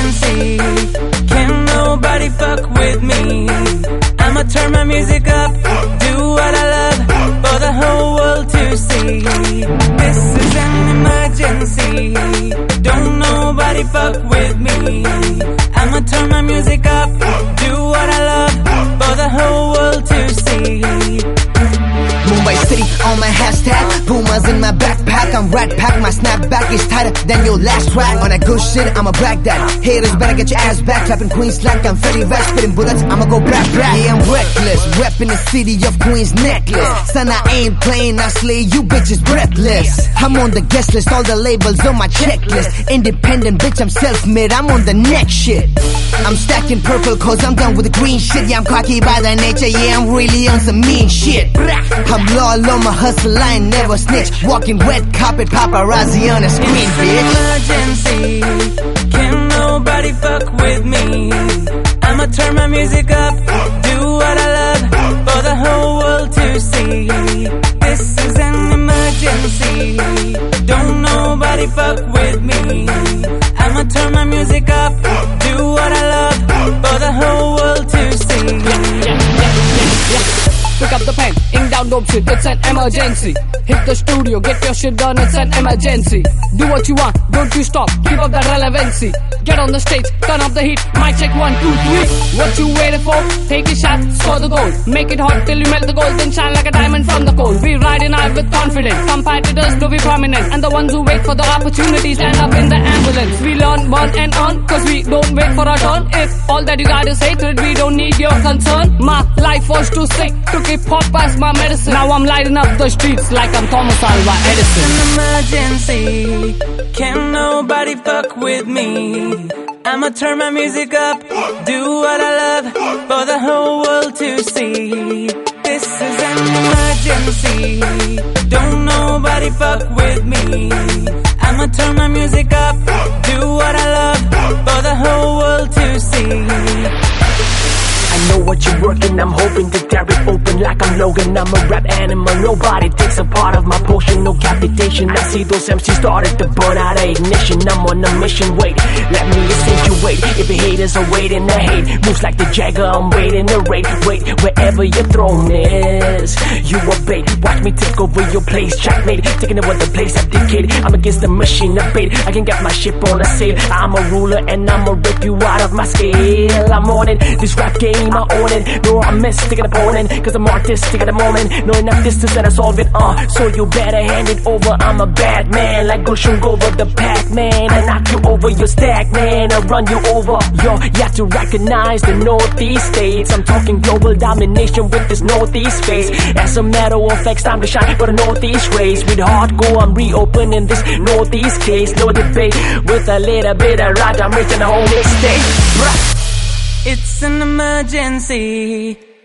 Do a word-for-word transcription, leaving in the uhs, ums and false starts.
emergency. Can nobody fuck with me? I'ma turn my music up, do what I love for the whole world to see. This is an emergency. Don't nobody fuck with me. I'ma turn my music up, do what I love for the whole world to see. Mumbai City on my hashtag, boomers in my backpack. I'm rat pack, my snapback is tighter than your last track. On that good shit, I'ma brag that. Haters better get your ass back. Clapping Queens like I'm Freddy Rat, spitting bullets, I'ma go back back. Yeah, I'm reckless, repping the city of Queens necklace. Son, I ain't playing, I slay you bitches breathless. I'm on the guest list, all the labels on my checklist. Independent bitch, I'm self-made, I'm on the next shit. I'm stacking purple cause I'm done with the green shit. Yeah, I'm cocky by the nature, yeah, I'm really on some mean shit. I'm loyal on my hustle, I ain't never snitch. Walking red carpet, paparazzi on the screen, bitch. Emergency, can nobody fuck with me? I'ma turn my music up, do what I love for the whole world to see. This is an emergency, don't nobody fuck with me. I'ma turn my music up, do what I love for the whole world to see. Yeah, yeah, yeah, yeah. Pick up the pen, ink down dope shit, it's an emergency. Hit the studio, get your shit done, it's an emergency. Do what you want, don't you stop, keep up that relevancy. Get on the stage, turn up the heat, mic check one, two, three. What you waiting for? Take a shot, score the goal. Make it hot till you melt the gold, then shine like a diamond from the coal. We ride in high with confidence, competitors to be prominent. And the ones who wait for the opportunities end up in the ambulance. We learn, burn and on, cause we don't wait for our turn. If all that you got is hatred, we don't need your concern. My life was too sick to keep pop as my medicine. Now I'm lighting up the streets like I'm Thomas Alva Edison. An emergency, can nobody fuck with me? I'ma turn my music up, do what I love for the whole world to see. This is an emergency, don't nobody fuck with me. I'ma turn my music up, do what I love for the whole world to see. I know what you're working, I'm hoping to tear it open like I'm Logan. I'm a rap animal, nobody takes a part of my potion, no capitation. I see those M Cs started to burn out of ignition. I'm on a mission, wait, let me accentuate. If the haters are waiting to hate, moves like the Jagger, I'm waiting to rate. Wait, wherever your throne is, you are bait. Watch me take over your place, checkmate. Taking over the place, abdicate. I'm against the machine of bait, I can get my ship on a sail. I'm a ruler and I'ma rip you out of my scale. I'm on it, this rap game I own it. No, I'm mystic an opponent, cause I'm artistic at the moment. No enough distance that I solve it, uh so you better hand it over. I'm a bad man, like Goshen over the Pac-Man. I knock you over, you're stagnant, I run you over. Yo, you have to recognize the Northeast states. I'm talking global domination with this Northeast face. As a matter of fact, time to shine for the Northeast race. With hardcore, I'm reopening this Northeast case. No debate, with a little bit of ride, I'm reaching the whole mistake. It's an emergency,